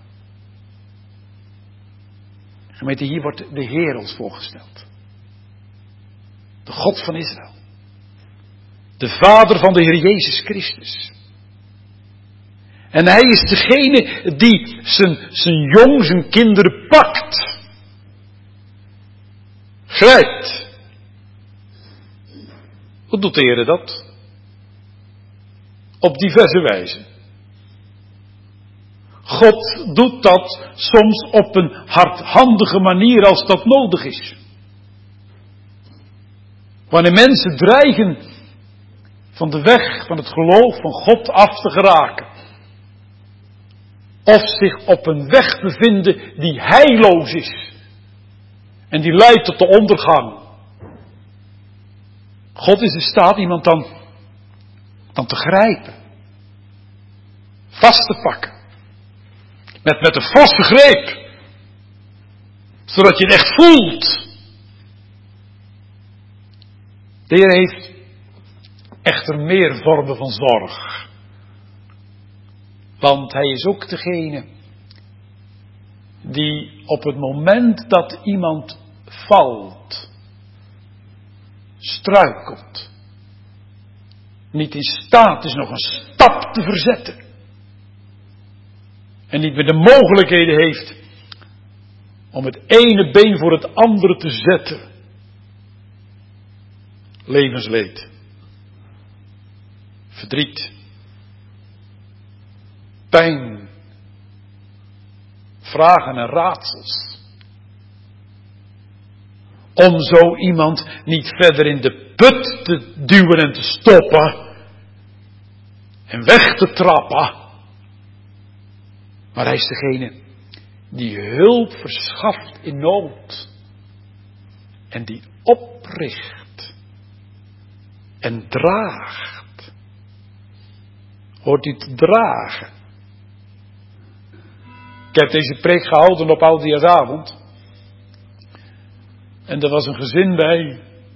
Gemeente, hier wordt de Heer ons voorgesteld. De God van Israël. De Vader van de Heer Jezus Christus. En Hij is degene die zijn jong, zijn kinderen pakt. Grijpt. Hoe doet de Heer dat? Op diverse wijzen. God doet dat soms op een hardhandige manier als dat nodig is. Wanneer mensen dreigen van de weg van het geloof van God af te geraken. Of zich op een weg bevinden die heilloos is. En die leidt tot de ondergang. God is in staat iemand dan te grijpen. Vast te pakken. Met een vaste greep. Zodat je het echt voelt. De Heer heeft echter meer vormen van zorg. Want Hij is ook degene die op het moment dat iemand valt, struikelt, niet in staat is nog een stap te verzetten. En niet meer de mogelijkheden heeft om het ene been voor het andere te zetten. Levensleed. Verdriet. Pijn. Vragen en raadsels. Om zo iemand niet verder in de put te duwen en te stoppen. En weg te trappen. Maar Hij is degene die hulp verschaft in nood. En die opricht. En draagt. Hoort u te dragen? Ik heb deze preek gehouden op Oudejaarsavond. En er was een gezin bij.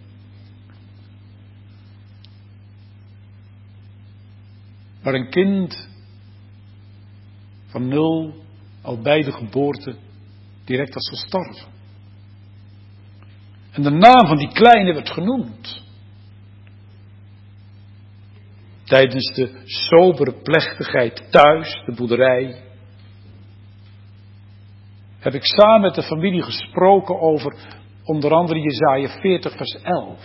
Waar een kind van 0 al bij de geboorte direct was gestorven. En de naam van die kleine werd genoemd. tijdens de sobere plechtigheid thuis, de boerderij, heb ik samen met de familie gesproken over onder andere Jesaja 40 vers 11.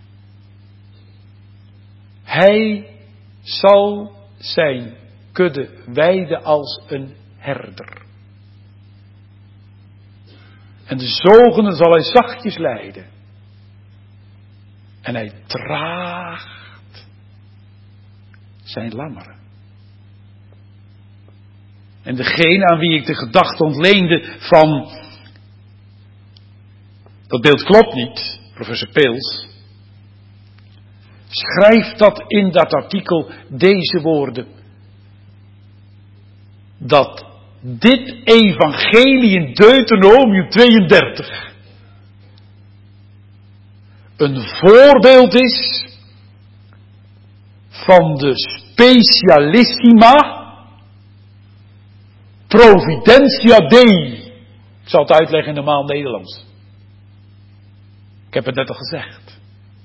Hij zal zijn kudde weiden als een herder. En de zogenen zal hij zachtjes leiden. En hij draagt zijn lammeren. En degene aan wie ik de gedachte ontleende van, dat beeld klopt niet, professor Peels, schrijft dat in dat artikel deze woorden. Dat dit evangelie in Deuteronomium 32 een voorbeeld is van de specialissima providentia Dei. Ik zal het uitleggen in normaal Nederlands. Ik heb het net al gezegd.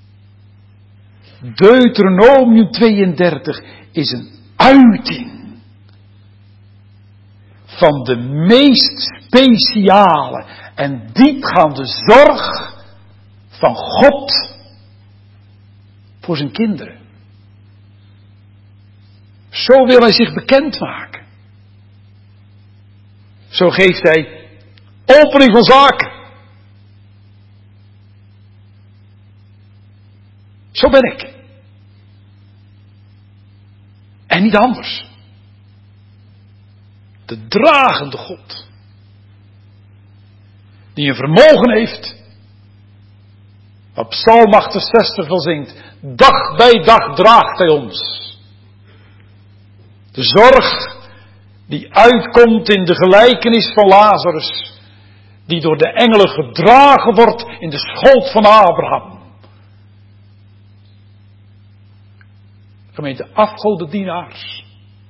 Deuteronomium 32 is een uiting van de meest speciale en diepgaande zorg van God voor zijn kinderen. Zo wil hij zich bekendmaken. Zo geeft hij opening van zaken. Zo ben ik. En niet anders. De dragende God. Die een vermogen heeft. Wat Psalm 68 wel zingt. Dag bij dag draagt hij ons. De zorg die uitkomt in de gelijkenis van Lazarus. Die door de engelen gedragen wordt in de schoot van Abraham. Gemeente, afgodendienaars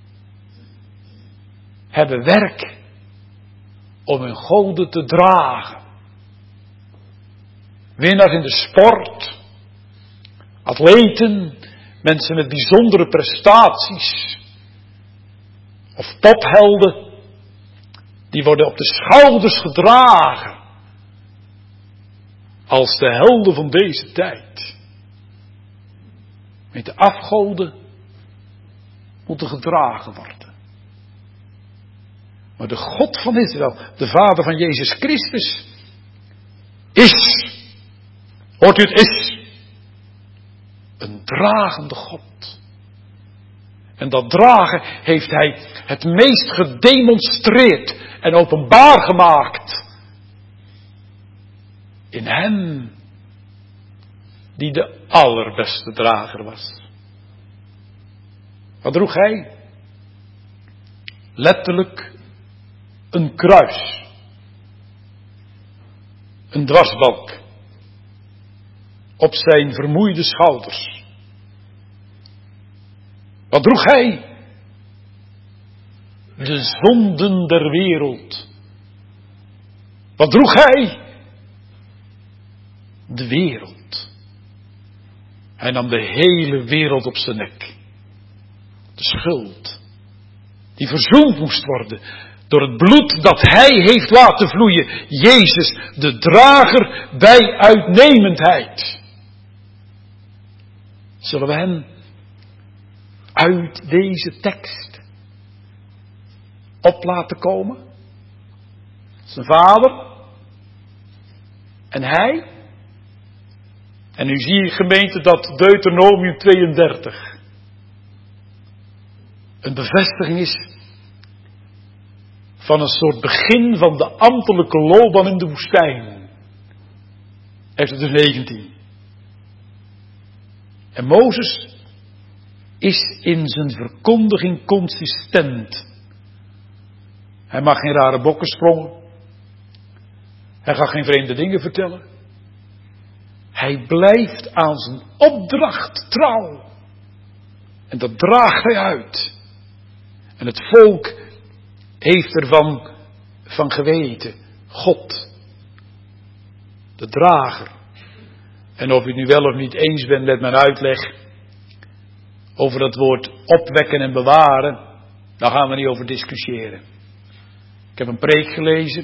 hebben werk om hun goden te dragen. Winnaars in de sport, atleten, mensen met bijzondere prestaties of pophelden, die worden op de schouders gedragen als de helden van deze tijd. Met de afgoden moeten gedragen worden. Maar de God van Israël, de Vader van Jezus Christus, is, hoort u het, is een dragende God. En dat dragen heeft hij het meest gedemonstreerd en openbaar gemaakt in hem die de allerbeste drager was. Wat droeg hij? Letterlijk een kruis. Een dwarsbalk. Op zijn vermoeide schouders. Wat droeg hij? De zonden der wereld. Wat droeg hij? De wereld. Hij nam de hele wereld op zijn nek. De schuld. Die verzoend moest worden. Door het bloed dat hij heeft laten vloeien. Jezus, de drager bij uitnemendheid. Zullen we hem uit deze tekst op laten komen? Zijn vader. En hij. En nu zie je, gemeente, dat Deuteronomium 32 een bevestiging is van een soort begin van de ambtelijke loopbaan in de woestijn. Exodus 19. En Mozes is in zijn verkondiging consistent. Hij mag geen rare bokken sprongen. Hij gaat geen vreemde dingen vertellen. Hij blijft aan zijn opdracht trouw. En dat draagt hij uit. En het volk heeft ervan van geweten. God. De drager. En of u het nu wel of niet eens bent met mijn uitleg over dat woord opwekken en bewaren, daar gaan we niet over discussiëren. Ik heb een preek gelezen.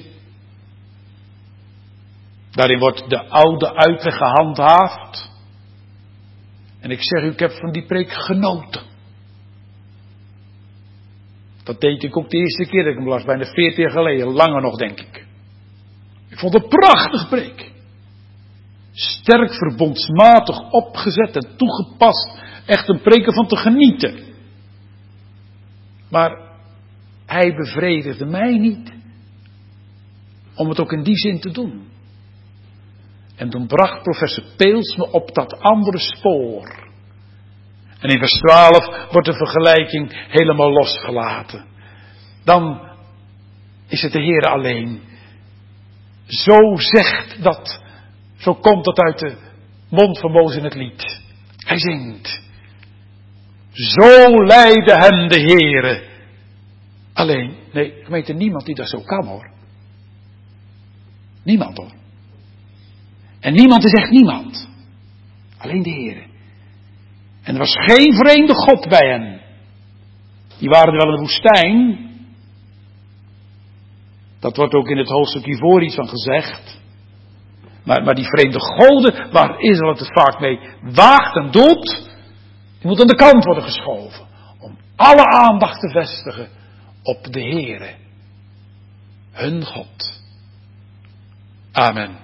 Daarin wordt de oude uitleg gehandhaafd. En ik zeg u, ik heb van die preek genoten. Dat deed ik ook de eerste keer dat ik hem las, bijna 40 jaar geleden, langer nog denk ik. Ik vond het een prachtig preek. Sterk verbondsmatig opgezet en toegepast. Echt een preek van te genieten. Maar hij bevredigde mij niet om het ook in die zin te doen. En toen bracht professor Peels me op dat andere spoor. En in vers 12 wordt de vergelijking helemaal losgelaten. Dan is het de Heer alleen. Zo zegt dat, zo komt dat uit de mond van Mozes in het lied. Hij zingt. Zo leidde hem de Heere. Alleen, nee, gemeente, niemand die dat zo kan hoor. Niemand hoor. En niemand is echt niemand. Alleen de Heere. En er was geen vreemde God bij hen. Die waren er wel in de woestijn. Dat wordt ook in het hoofdstuk hiervoor iets van gezegd. Maar die vreemde goden, waar Israël het vaak mee waagt en doet, die moet aan de kant worden geschoven. Om alle aandacht te vestigen op de Heere. Hun God. Amen.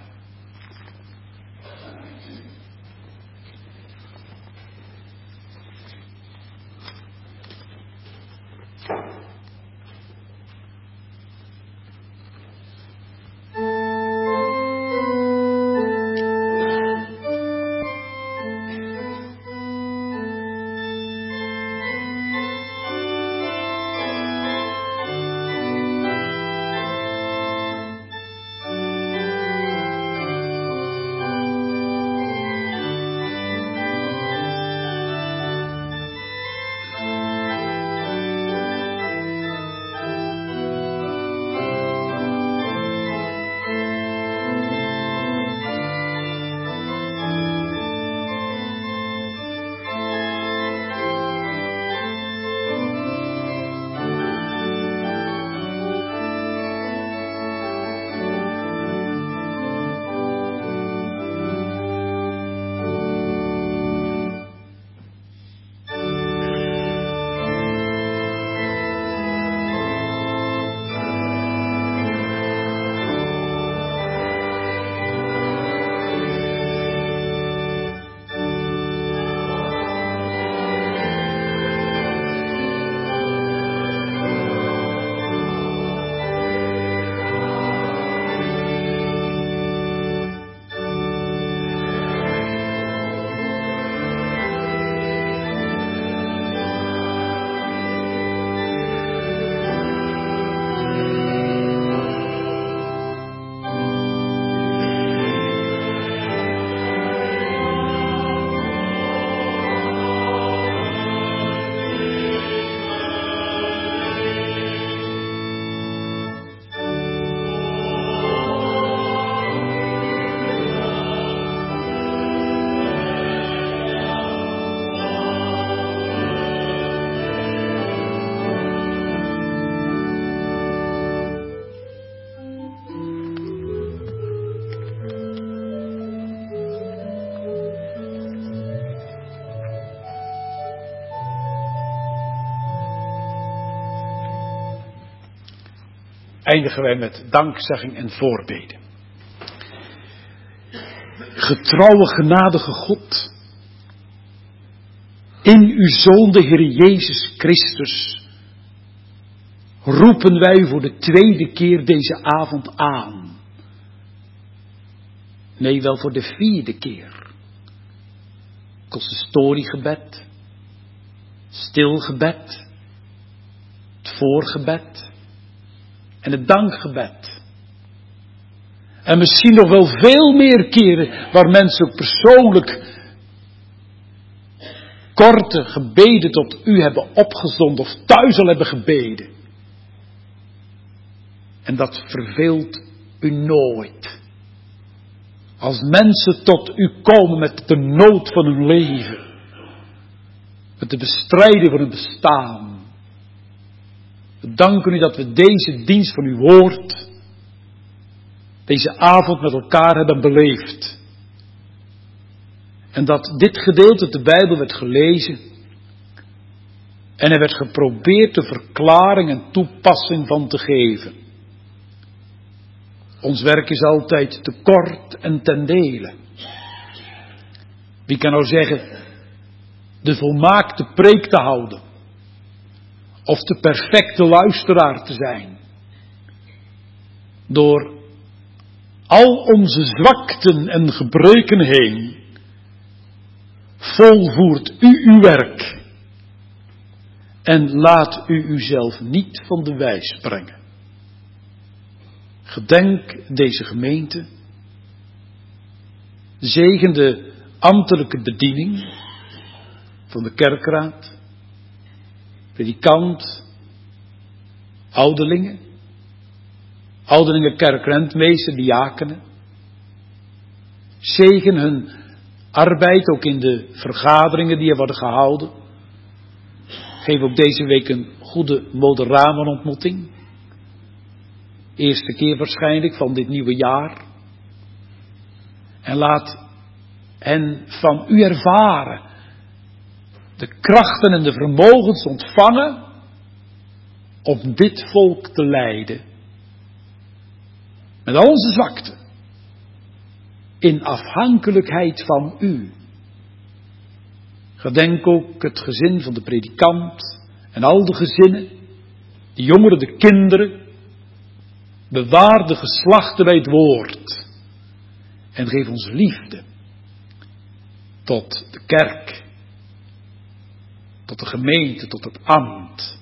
Eindigen wij met dankzegging en voorbeden. Getrouwe, genadige God, in uw Zoon, de Heer Jezus Christus, roepen wij voor de tweede keer deze avond aan. Nee, wel voor de vierde keer. Consistoriegebed, stilgebed, het voorgebed en het dankgebed. En misschien nog wel veel meer keren waar mensen ook persoonlijk korte gebeden tot u hebben opgezonden of thuis al hebben gebeden. En dat verveelt u nooit. Als mensen tot u komen met de nood van hun leven. met te bestrijden voor het bestaan. We danken u dat we deze dienst van uw woord, deze avond met elkaar hebben beleefd. En dat dit gedeelte de Bijbel werd gelezen en er werd geprobeerd de verklaring en toepassing van te geven. Ons werk is altijd te kort en ten dele. Wie kan nou zeggen de volmaakte preek te houden of de perfecte luisteraar te zijn? Door al onze zwakten en gebreken heen volvoert u uw werk en laat u uzelf niet van de wijs brengen. Gedenk deze gemeente, zegen de ambtelijke bediening van de kerkraad, predikant, ouderlingen, kerkrentmeester, diakenen. Zegen hun arbeid ook in de vergaderingen die er worden gehouden. Geef ook deze week een goede moderamenontmoeting. Eerste keer waarschijnlijk van dit nieuwe jaar. En laat hen van u ervaren. De krachten en de vermogens ontvangen om dit volk te leiden. Met al onze zwakte. In afhankelijkheid van u. Gedenk ook het gezin van de predikant en al de gezinnen, de jongeren, de kinderen. Bewaar de geslachten bij het woord. En geef ons liefde tot de kerk, tot de gemeente, tot het ambt.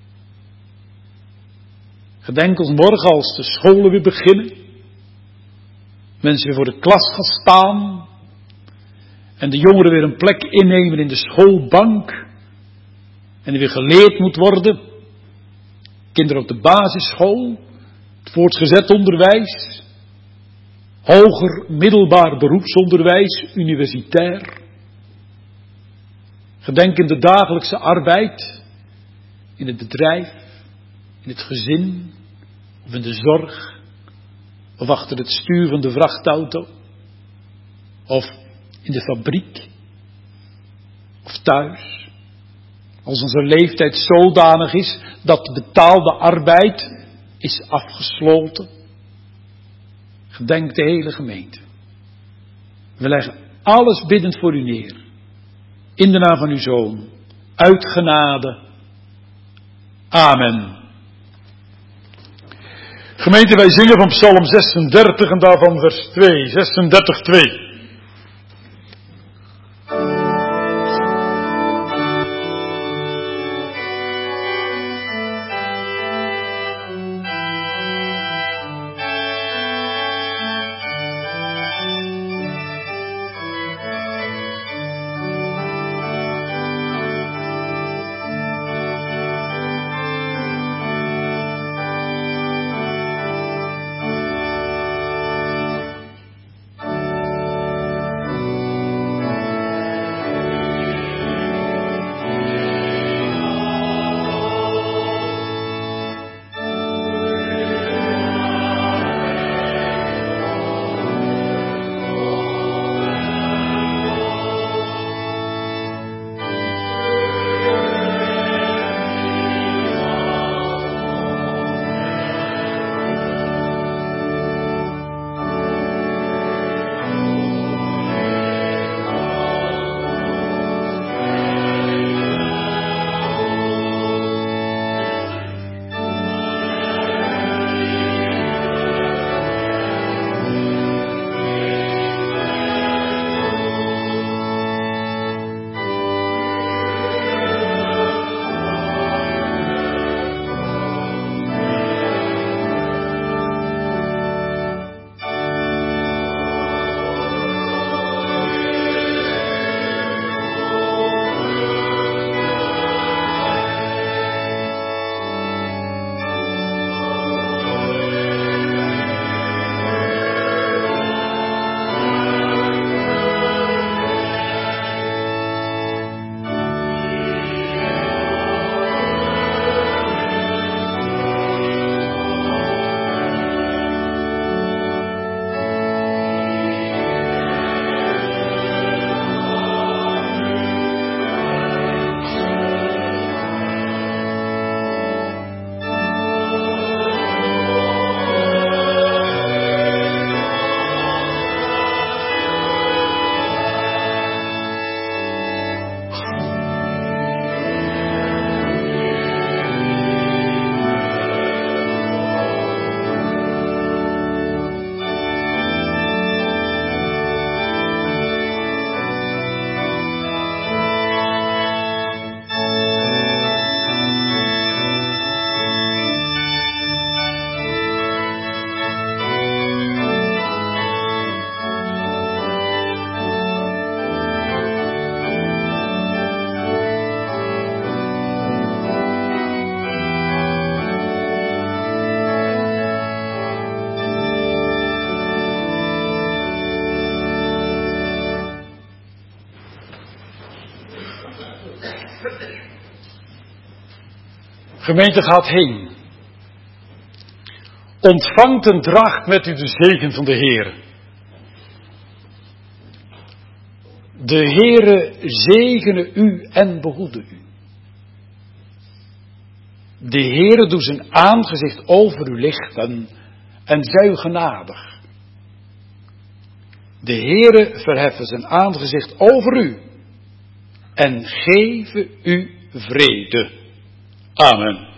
Gedenk ons morgen als de scholen weer beginnen. Mensen weer voor de klas gaan staan. En de jongeren weer een plek innemen in de schoolbank. En er weer geleerd moet worden. Kinderen op de basisschool. Het voortgezet onderwijs. Hoger, middelbaar beroepsonderwijs, universitair. Gedenk in de dagelijkse arbeid. In het bedrijf. In het gezin. Of in de zorg. Of achter het stuur van de vrachtauto. Of in de fabriek. Of thuis. Als onze leeftijd zodanig is dat de betaalde arbeid is afgesloten. Gedenk de hele gemeente. We leggen alles biddend voor u neer. In de naam van uw Zoon. Uit genade. Amen. Gemeente, wij zingen van Psalm 36 en daarvan vers 2. 36, 2. Gemeente, gaat heen. Ontvangt en draagt met u de zegen van de Heer. De Heere zegene u en behoede u. De Heere doet zijn aangezicht over u lichten en zij u genadig. De Heere verheffen zijn aangezicht over u en geven u vrede. Amen.